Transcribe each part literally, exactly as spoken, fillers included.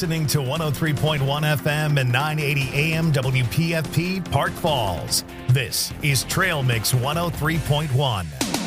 listening to one oh three point one F M and nine eighty A M W P F P Park Falls. This is Trail Mix one oh three point one.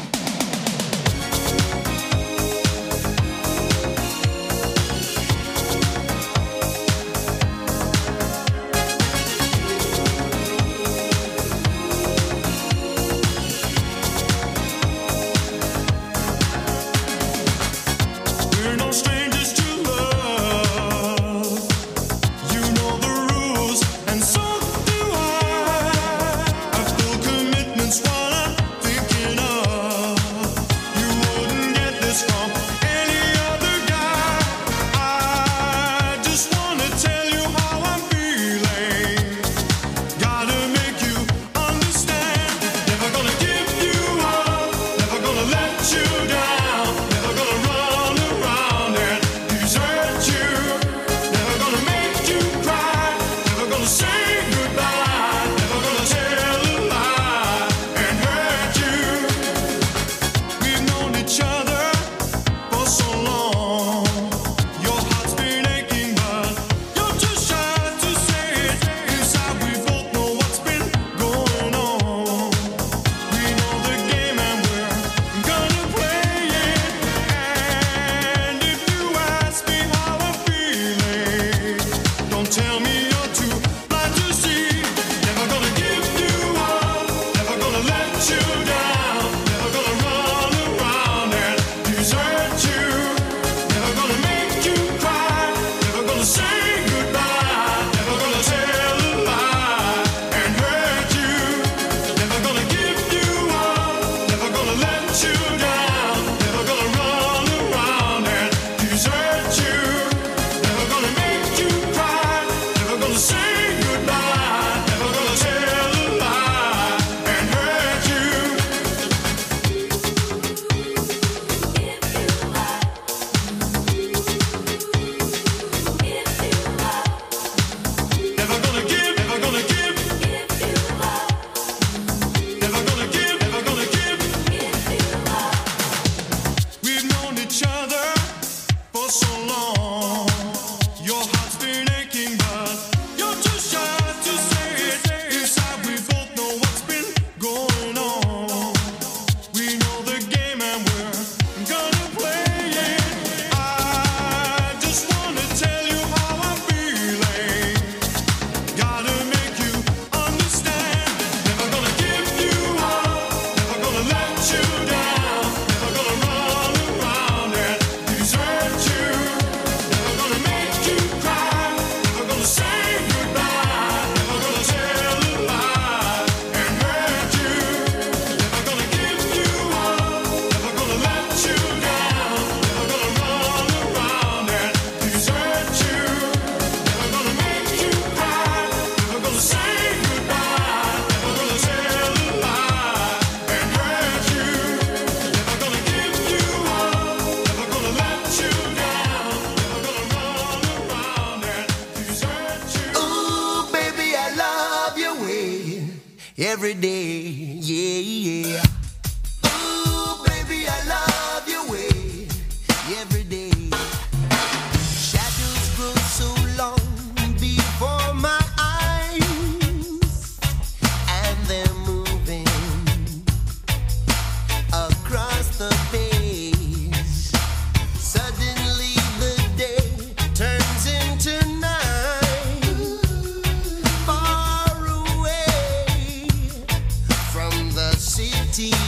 Every day, yeah, yeah. Ooh, baby, I love your way. Every day. Shadows grow so long before my eyes, and they're moving across the page. Suddenly the day turns into night. Far away from the city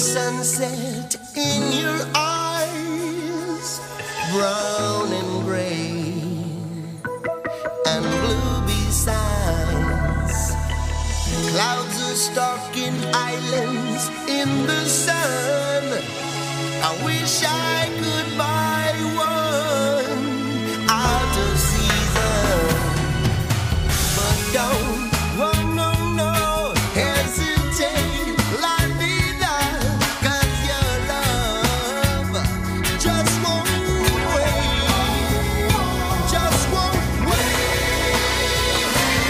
sunset in your eyes, brown and gray and blue besides. Clouds are stalking islands in the sun. I wish I could buy one out of season, but don't, oh no, no, hesitate, la vida, 'cause your love just won't wait, just won't wait.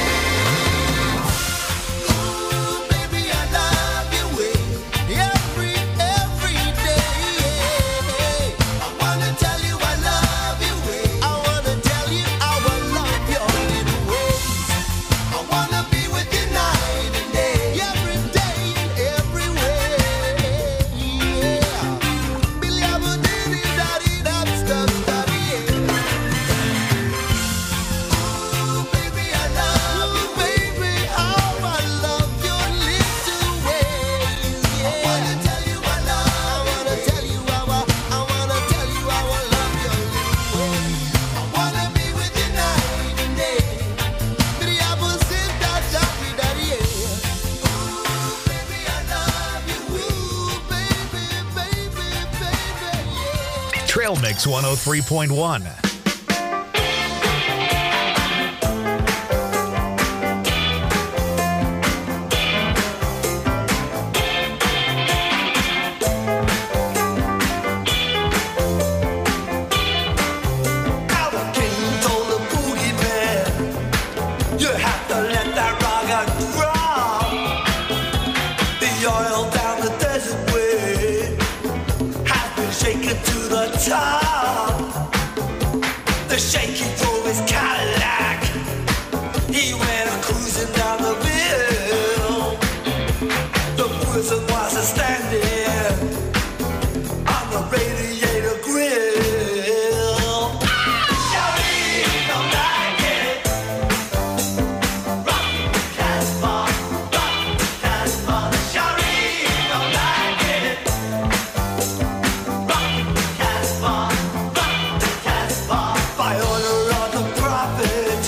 Ooh, baby, I love your way, every, every day. I wanna tell you I love your way, I wanna tell you how I love your little ways. I wanna be with you night and day, every day and every way. Yeah. Billy Abba diddy daddy dab stuff daddy. Ooh, baby, I love you, baby, how I love your little ways. Yeah. I wanna tell you I love, I wanna tell you how I, I wanna tell you how I love your little ways. I wanna be with you night and day. Billy Abba said that daddy daddy. Ooh, baby, I love you. Ooh, baby, baby, baby, yeah. Trail Mix one oh three point one. Our king told the boogeyman, you have to let that rocket drop. The oil down the desert way has been shaken to the top. The shaky drove his Cadillac. He went cruising down the hill. The prison was a standing on the radiator grill. Shawty don't like it. Rock Casbah, rock Casbah. Shawty don't like it. Rock Casbah, rock Casbah. By order of the prophet,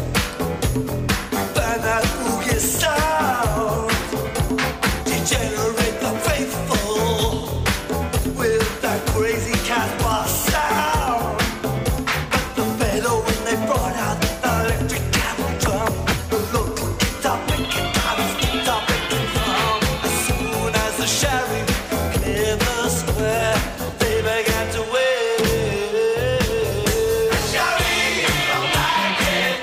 burn that boogie sound. Degenerate the faithful with that crazy Casbah sound. But the fellow when they brought out the electric camel drum, the local guitar picking time is guitar picking drum. As soon as the sheriff cleared the square, they began to wait. Sheriff don't like it.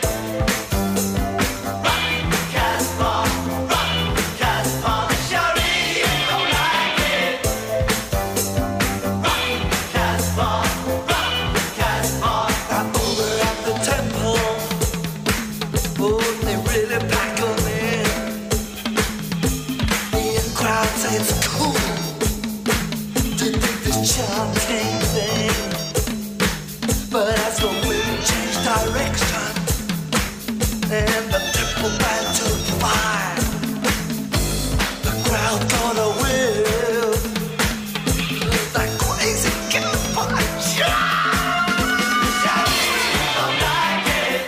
Rock Casbah, rock Casbah. Sheriff don't like it. Rock Casbah, rock Casbah. Now over at the temple, oh, they really pack 'em in. The crowd say it's cool to think this chanting thing, but as the wind changed direction and the temple band took fire, the crowd gonna whip that crazy Casbah chant. Shawty don't like it.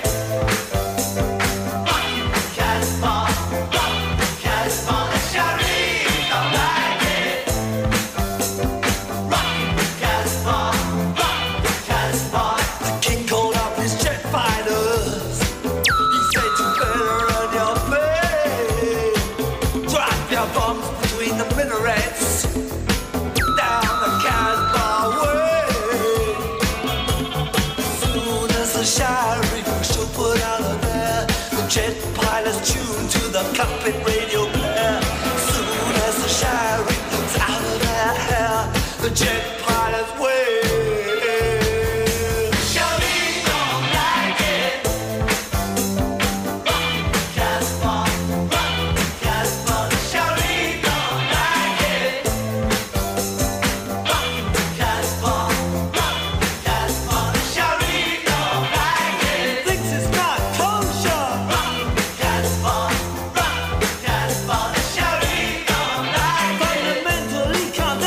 Rock Casbah, rock Casbah. Shawty don't like it. Rock Casbah, rock Casbah. The king called up his jet fighters. He said you better run your way. Drop your bombs between the minarets down the Casbah way. As soon as the sheriff should put out of there, the jet pilots tuned to the cockpit radio player. As soon as the sheriff was out of their hair, the jet pilots wave. Shawty don't like it. Rock Casbah, rock Casbah. Shawty don't like it. Rock Casbah, rock Casbah. Shawty don't like it. Thinks it's not kosher. Rock Casbah, rock Casbah. Shawty don't like it. Fundamentally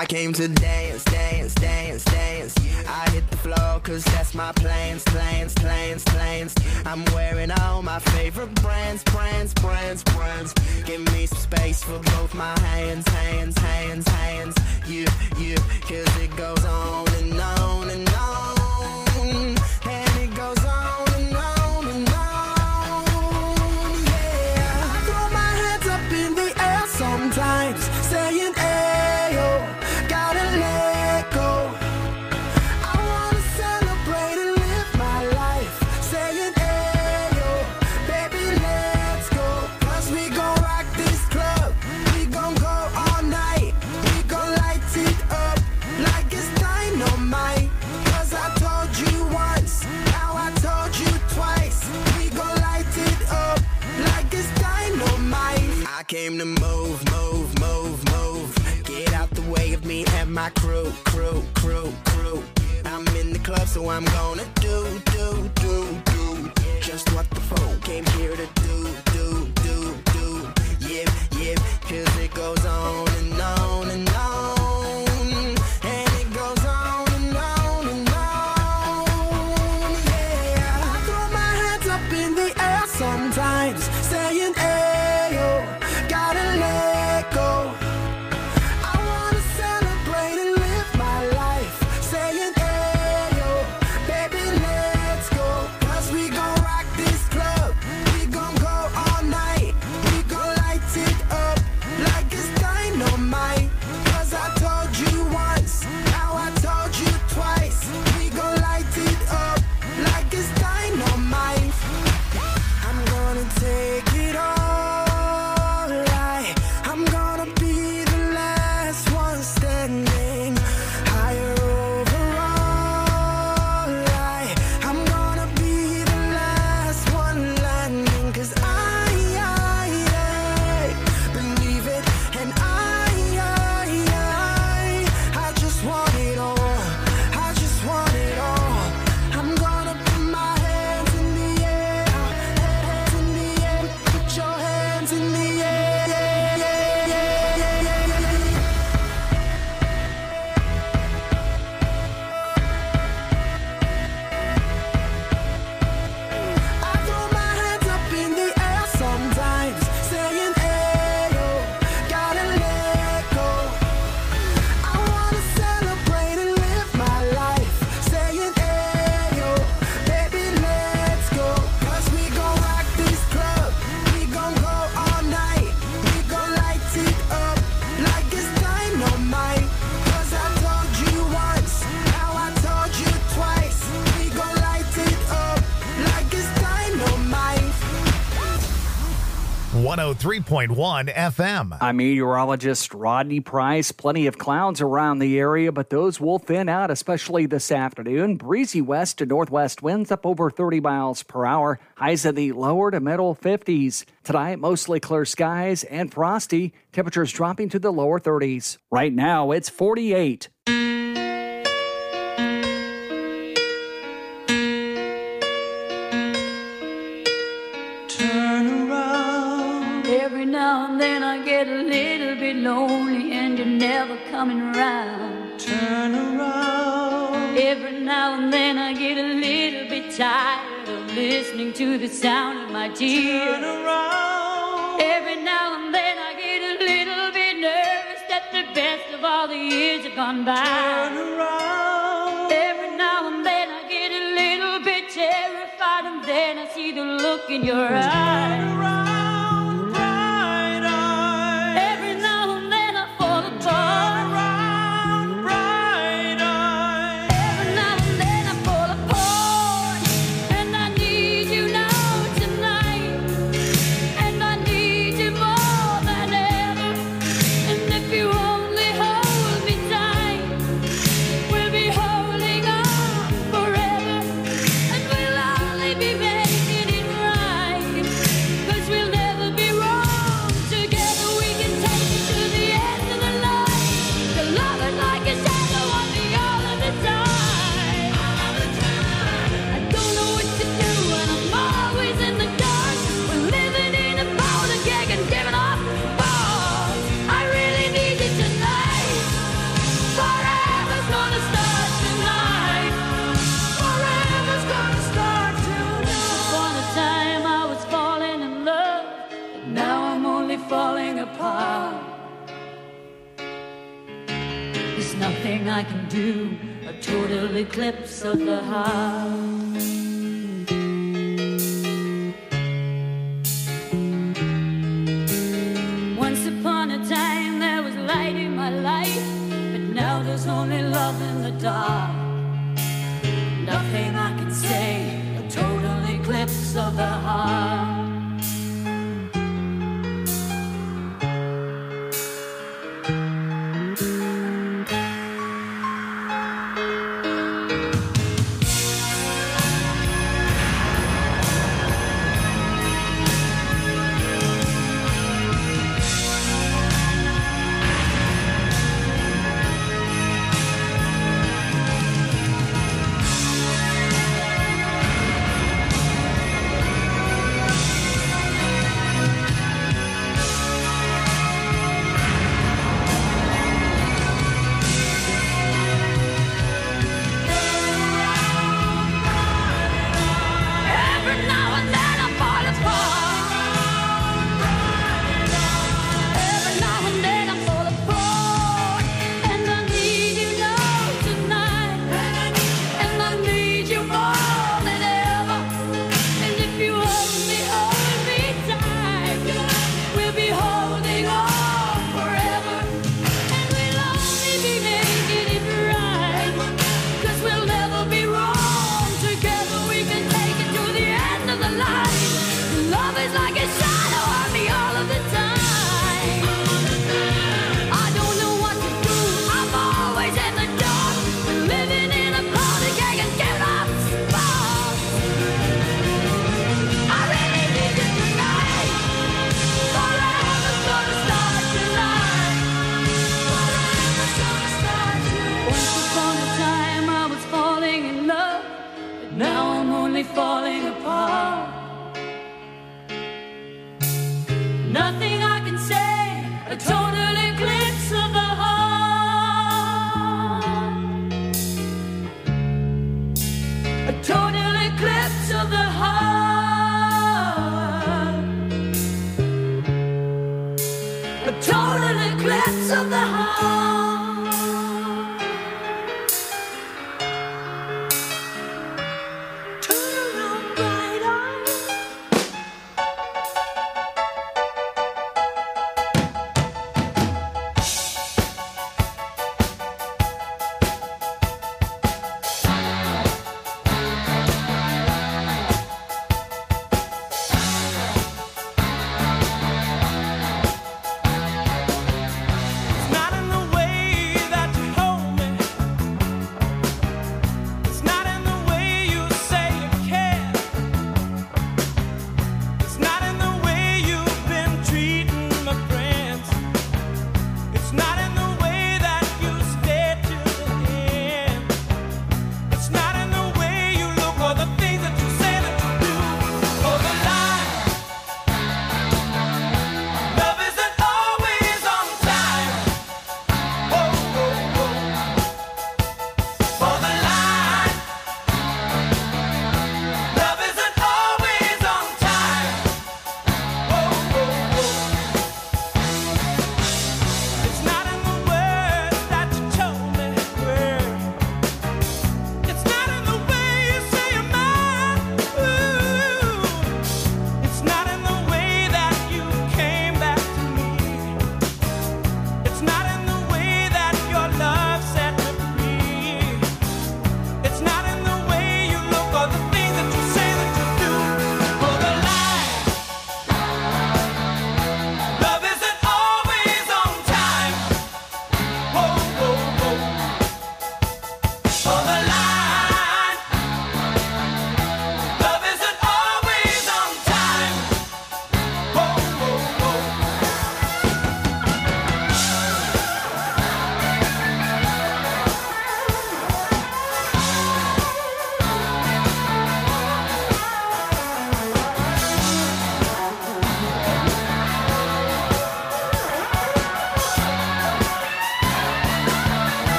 I came to dance, dance, dance, dance. I hit the floor cause that's my plans, plans, plans, plans. I'm wearing all my favorite brands, brands, brands, brands. Give me some space for both my hands, hands, hands, hands. You, you, cause it goes on and on and on. And it goes on and on and on. Yeah, I throw my hands up in the air sometimes, saying, ayo, gotta let go. I wanna celebrate and live my life, saying, ayo, baby, let's go. Cause we gon' rock this club, we gon' go all night. We gon' light it up like it's dynamite. Cause I told you once, now I told you twice. We gon' light it up like it's dynamite. I came to move, move, move, move. Get out the way of me and my crew, crew, crew, crew. I'm in the club, so I'm gonna do, do, do, do just what the folk came here to do, do, do, do. Yeah, yeah, cause it goes on and on and on. And it goes on and on and on. Yeah, I throw my hands up in the air sometimes, saying, ayo, gotta let go. I wanna celebrate and live my life, saying, ayo, baby, let's go. Cause we gon' rock this club, we gon' go all night. We gon' light it up like it's dynamite. Cause I told you once, now I told you twice. We gon' light it up like it's dynamite. I'm gonna take it all right. I'm gonna be the last one standing. Higher over all right. I'm gonna be the last one landing. Cause I, I, I believe it. And I, I, I, I just want it all. I just want it all. I'm gonna put my hands in the air. Hands in the air. Put your hands in the air. Yeah, yeah, yeah, yeah, yeah, yeah. I throw my hands up in the air sometimes, saying, ayo, gotta let go. I wanna celebrate and live my life, saying, ayo, baby, let's go. Cause we gon' rock this club, we gon' go all night. We gon' light it up like it's dynamite. Cause I told you once, now I told you twice. We gon' light it up like it's dynamite. one oh three point one F M. I'm meteorologist Rodney Price. Plenty of clouds around the area, but those will thin out, especially this afternoon. Breezy west to northwest winds up over thirty miles per hour. Highs in the lower to middle fifties. Tonight, mostly clear skies and frosty. Temperatures dropping to the lower thirties. Right now, it's forty-eight. Every now and then I get a little bit lonely and you're never coming around. Turn around. Every now and then I get a little bit tired of listening to the sound of my tears. Turn around. Every now and then I get a little bit nervous that the best of all the years have gone by. Turn around. Every now and then I get a little bit terrified and then I see the look in your eyes. Turn around. We'll There's nothing I can do, a total eclipse of the heart. Once upon a time there was light in my life, but now there's only love in the dark. Nothing I can say, a total eclipse of the heart. Falling apart. Nothing I can say, a total eclipse of the heart. A total eclipse of the heart. A total eclipse of the heart. Not in the way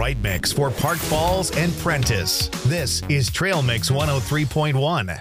right mix for Park Falls and Prentice. This is Trail Mix one oh three point one.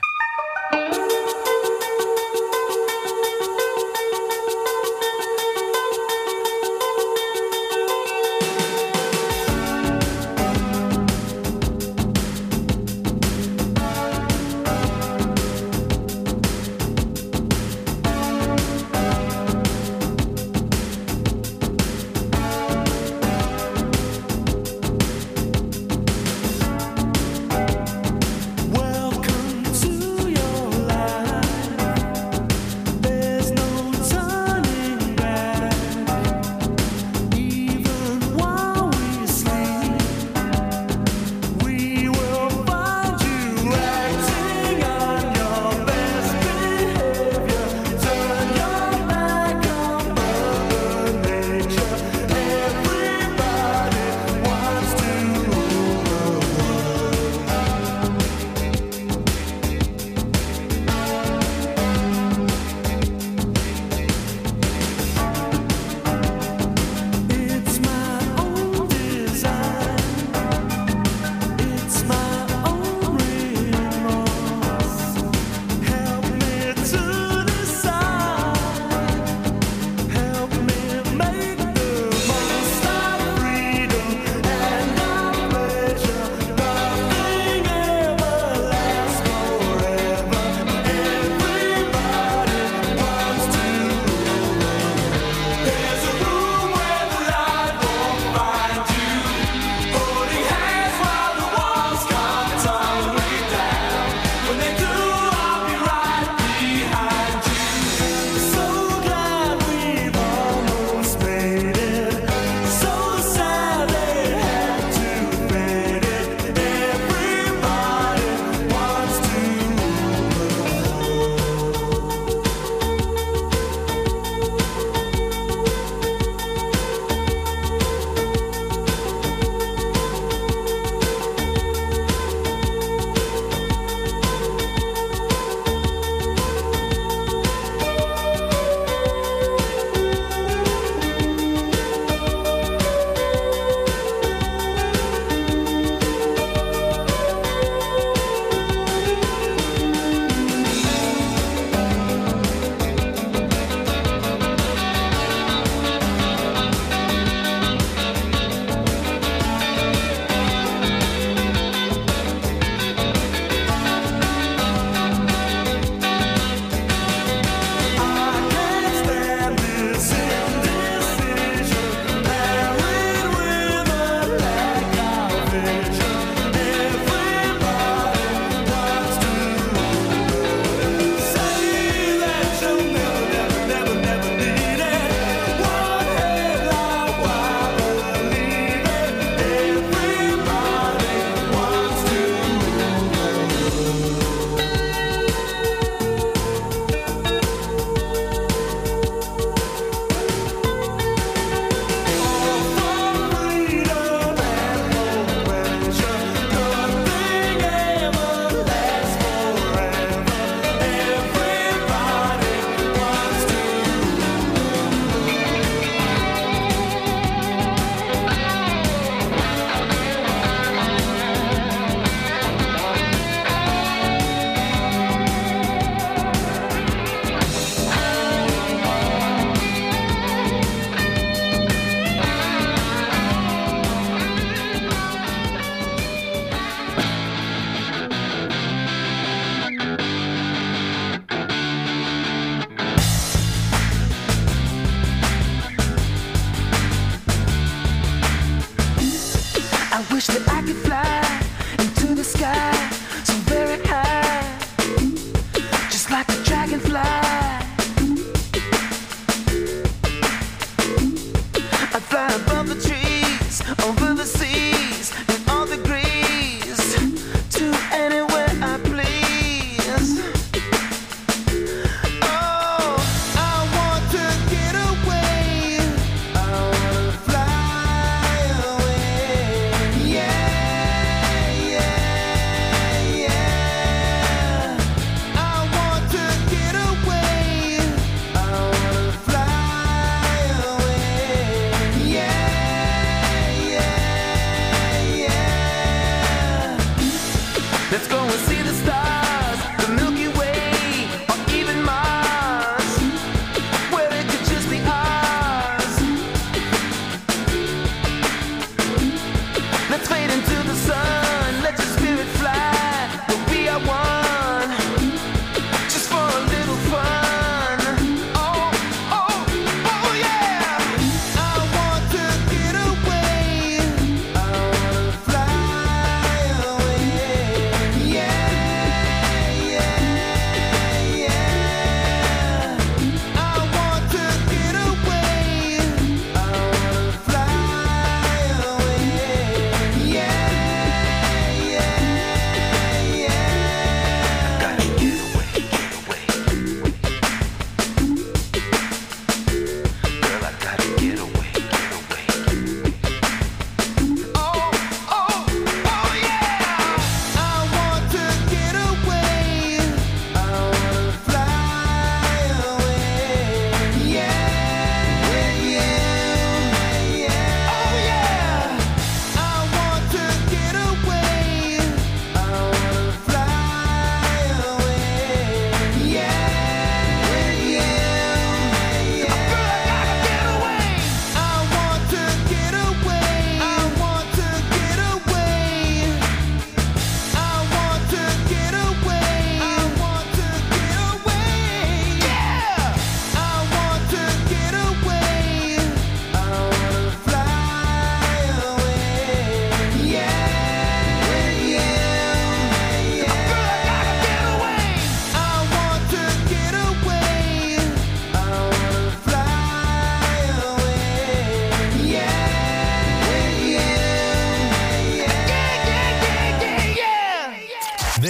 Yeah.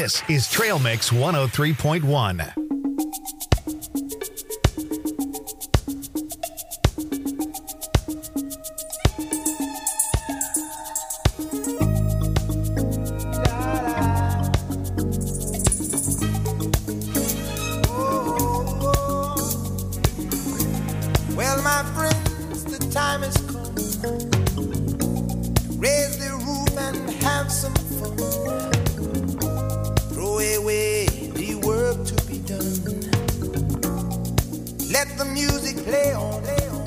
This is Trail Mix one oh three point one. Well, my friends, the time has come. Raise the roof and have some fun. Throw away the work to be done. Let the music play on.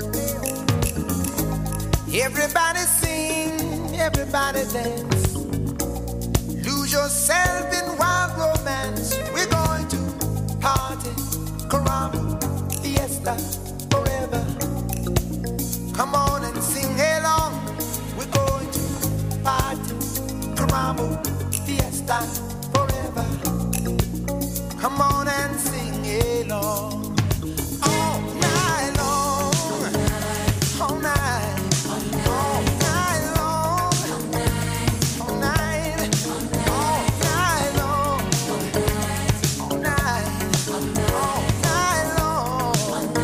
Everybody sing, everybody dance. Lose yourself in wild romance. We're going to party, caramba, fiesta. Forever. Come on and sing along. We're going to party, caramba, fiesta, forever. Come on and sing along. All night long. All night. All night long. All night. All night long. All night. All night long.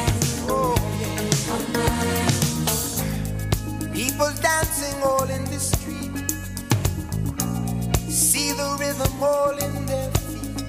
People dancing all in the street. See the rhythm all in their feet.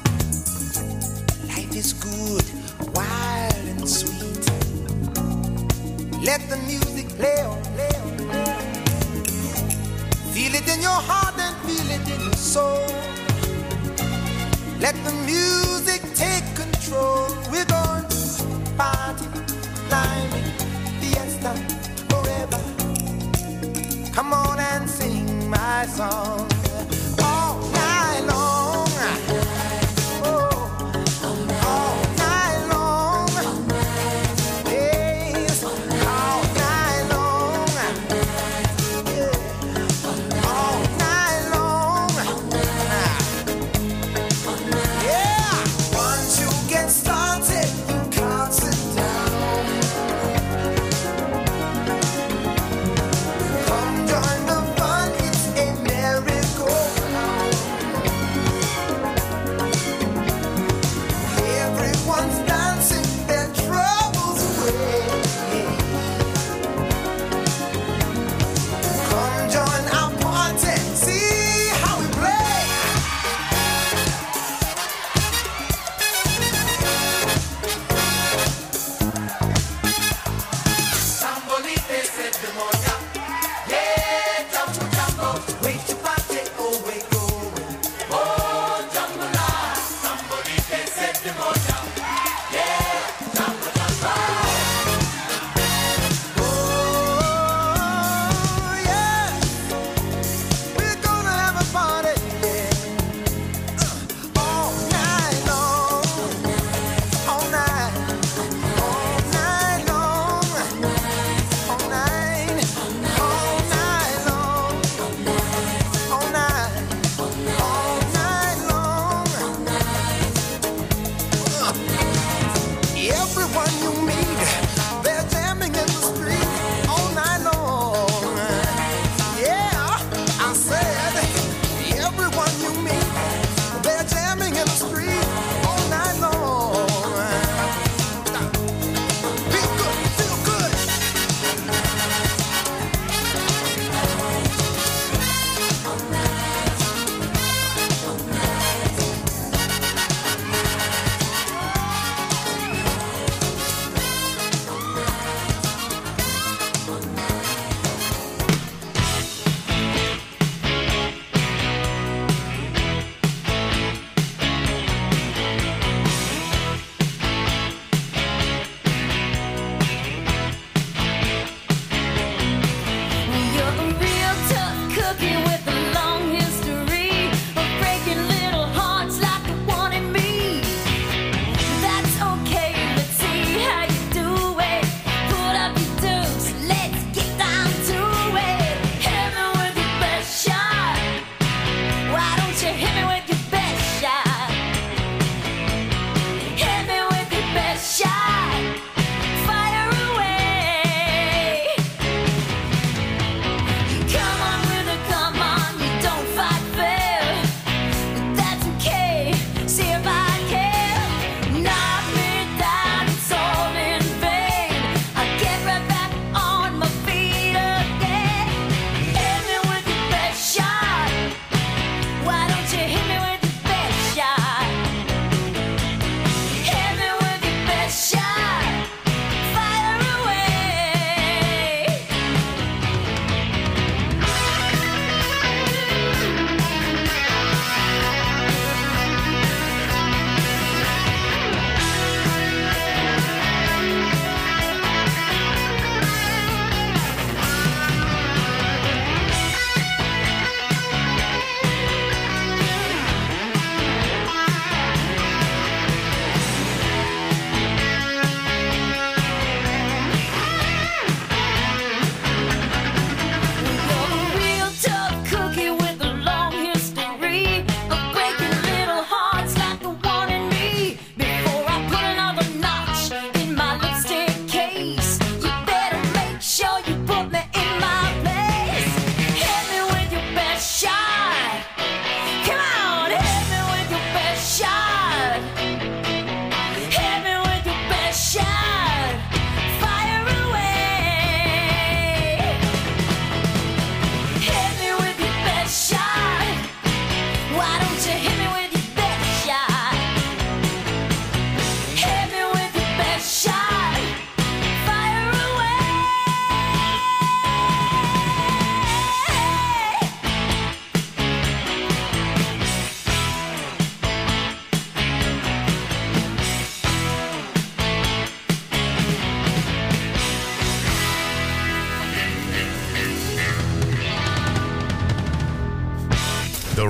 Life is good, wild and sweet. Let the music play on, play on, play on. Feel it in your heart and feel it in your soul. Let the music take control. We're going to party, climbing, fiesta, forever. Come on and sing my song all night long. Oh, all night long. Yes, all night long. Yeah, all night long. Yeah, once you get started, you can't sit down. Come join the fun, it's a merry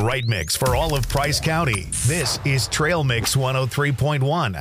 right mix for all of Price County. This is Trail Mix one oh three point one.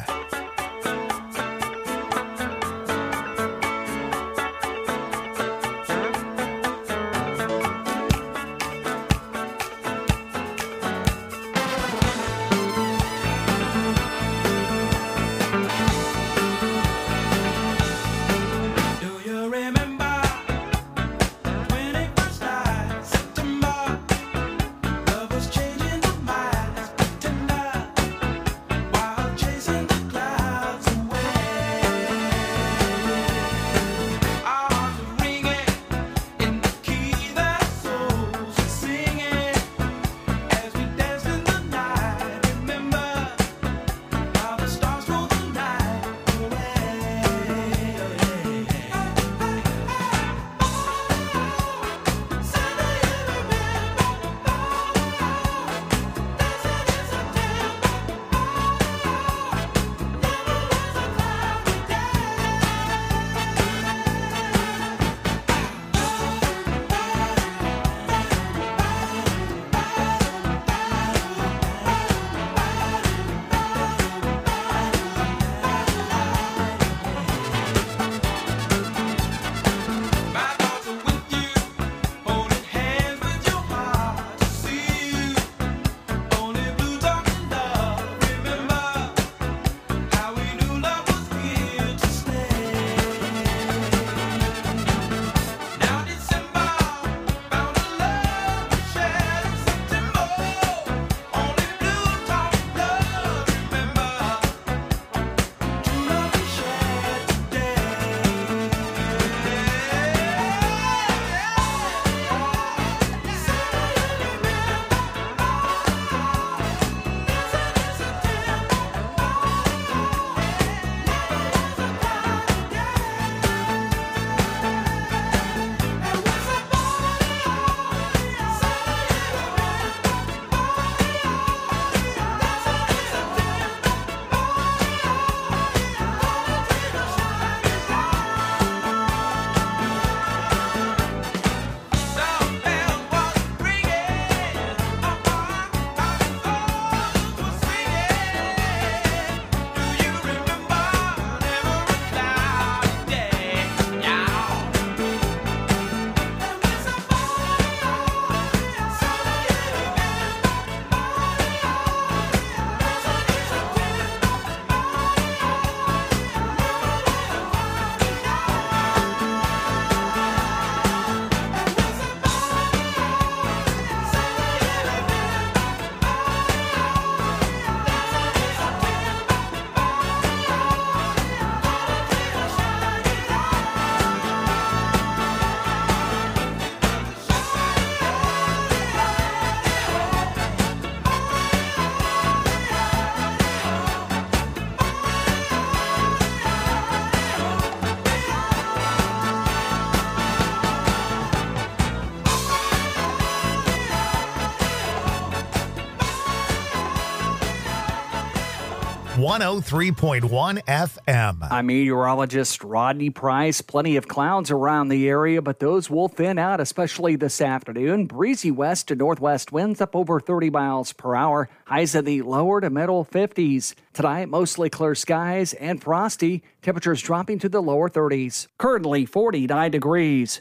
one oh three point one F M. I'm meteorologist Rodney Price. Plenty of clouds around the area, but those will thin out, especially this afternoon. Breezy west to northwest winds up over thirty miles per hour. Highs in the lower to middle fifties. Tonight, mostly clear skies and frosty. Temperatures dropping to the lower thirties. Currently forty-nine degrees.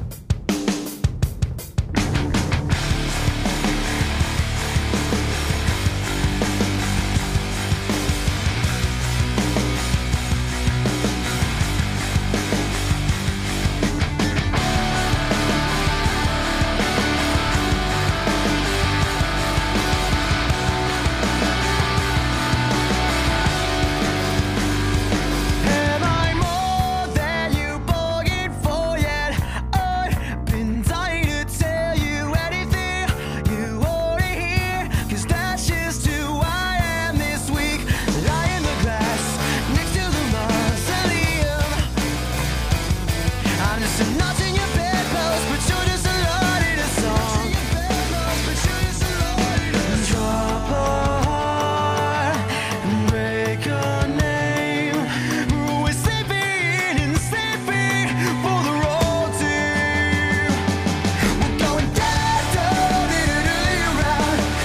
Am I more than you bargained for yet? I've been dying to tell you anything you wanna hear, 'cause that's just who I am this week. Lie in the grass next to the mausoleum. I'm just a notch in your bedpost, but you're just a lot in a song. Drop a heart and break a name. We're saving and saving for the road team. We're going down, down, and around.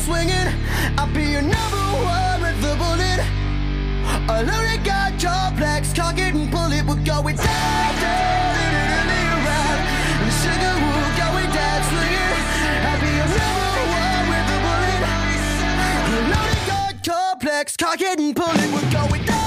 swinging. I'll be your number one with the bullet. A loaded gun complex, cock it and pull it. We're going down, down, literally around. And sugar, we're going down swinging. I'll be your number one with the bullet. A loaded gun complex, cock it and pull it. We're going down.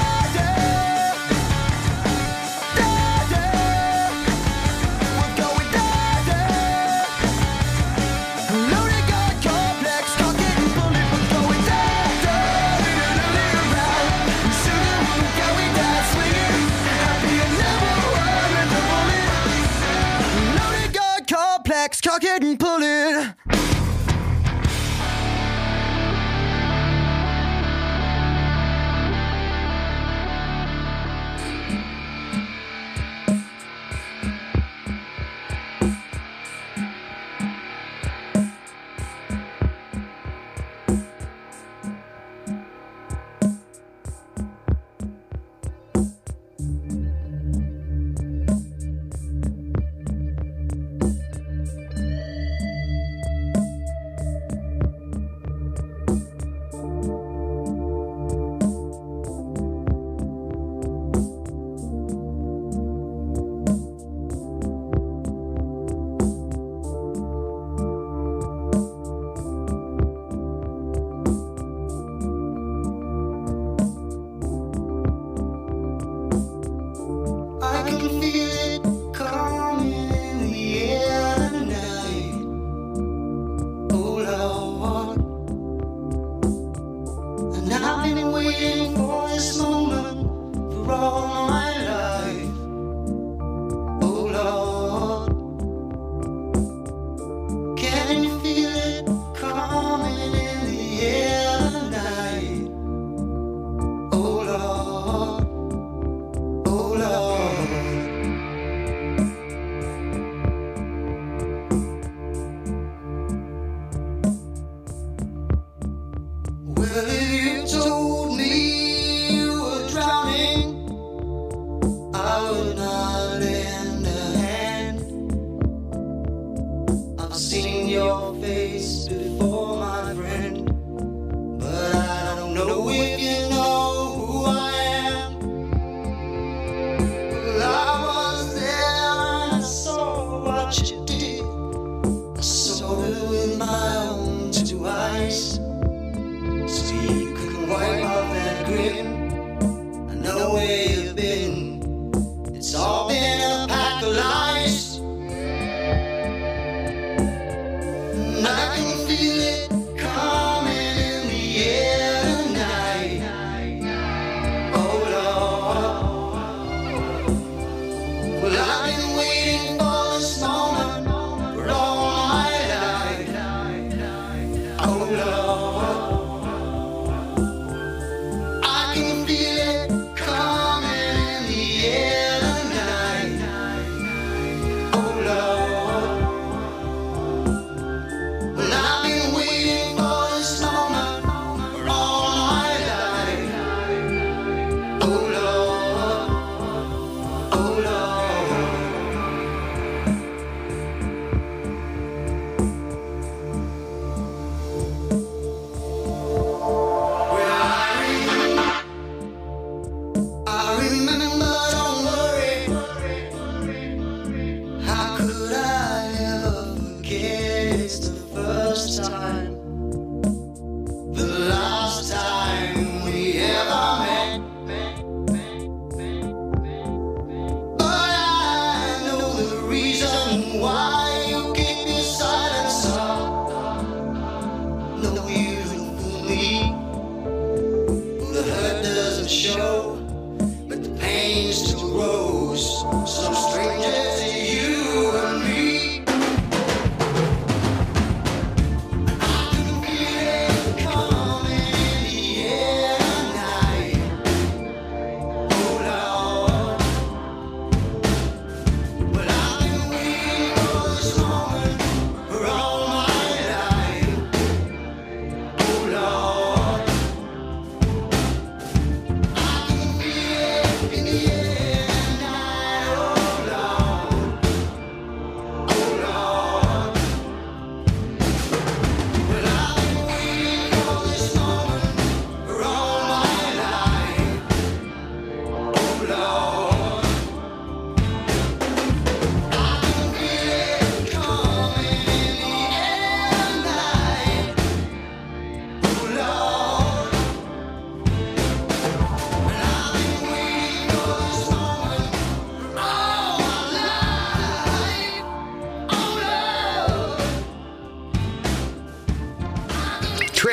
Cock it and pull it.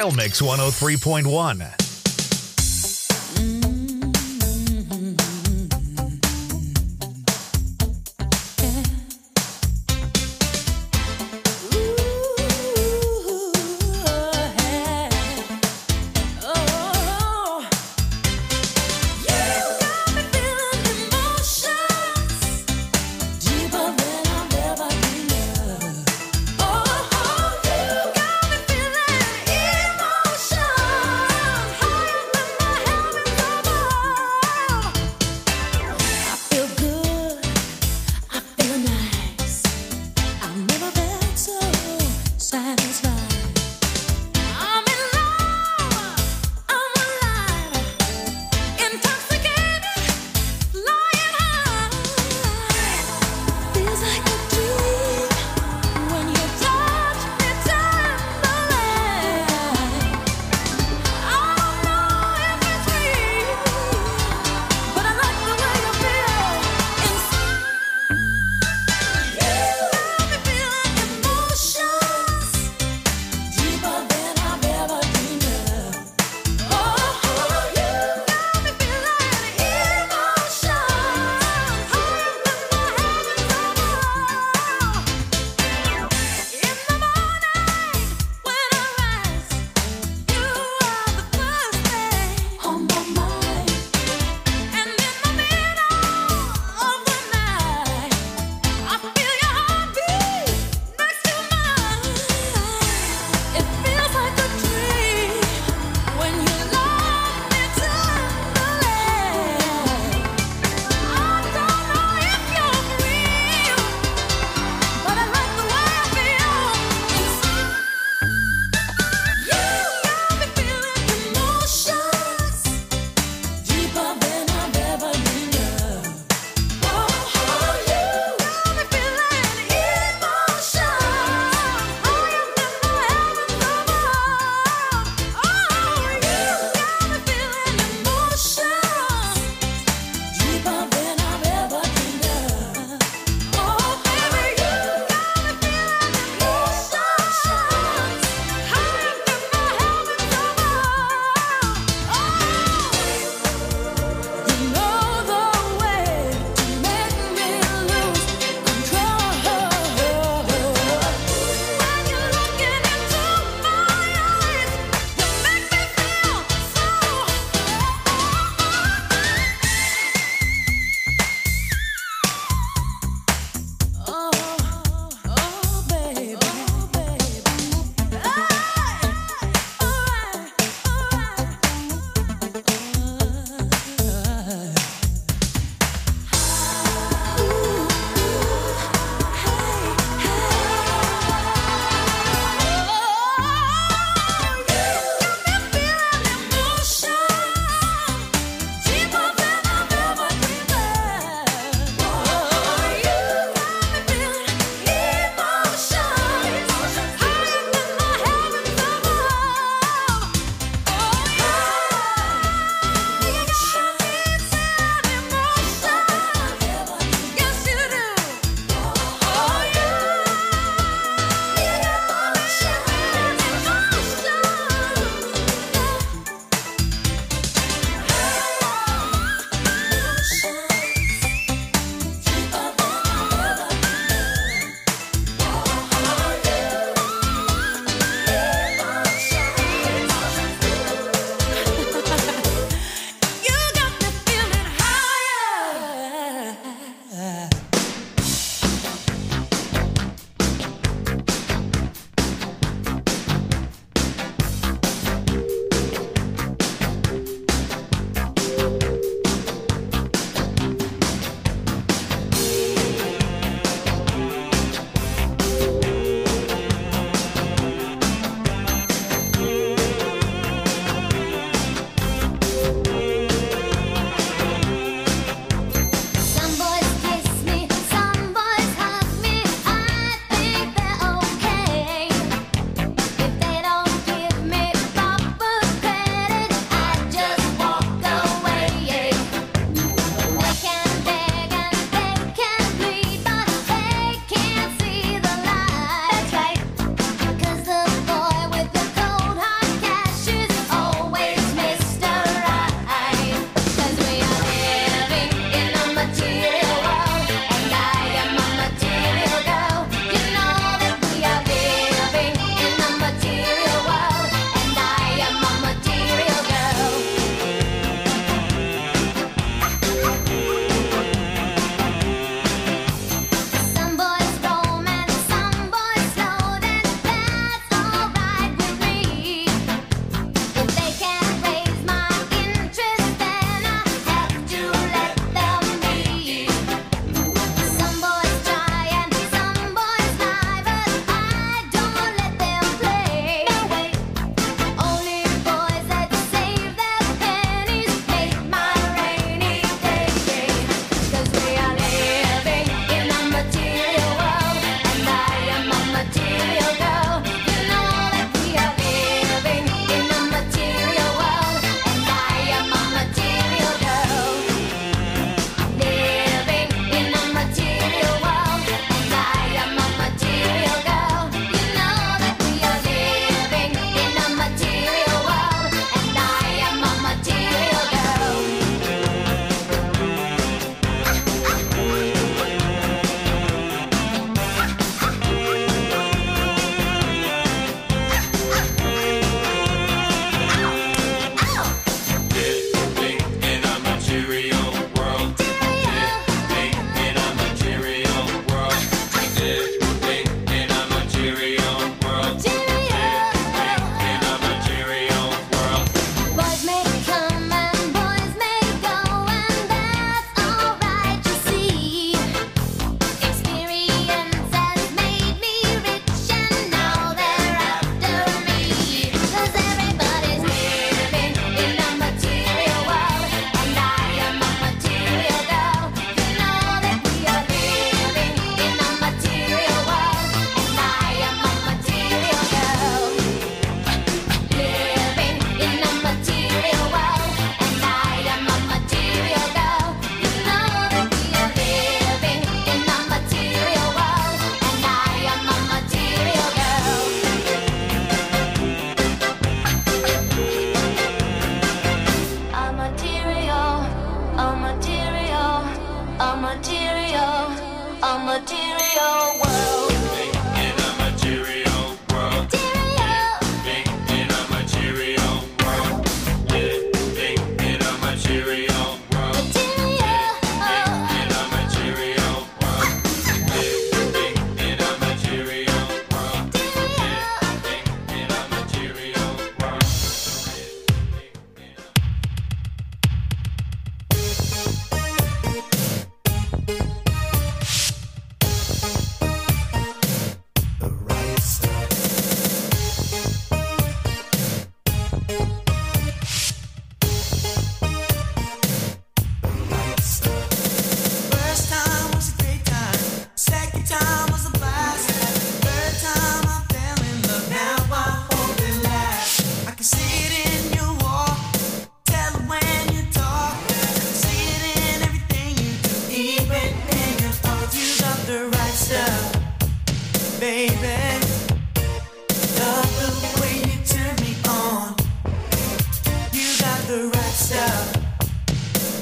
Trail Mix one oh three point one. Oh, you got me feeling emotions.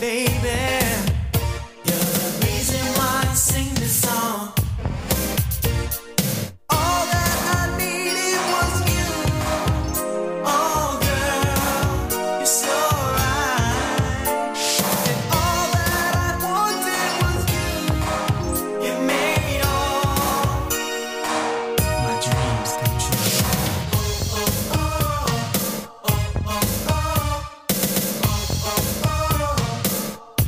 baby.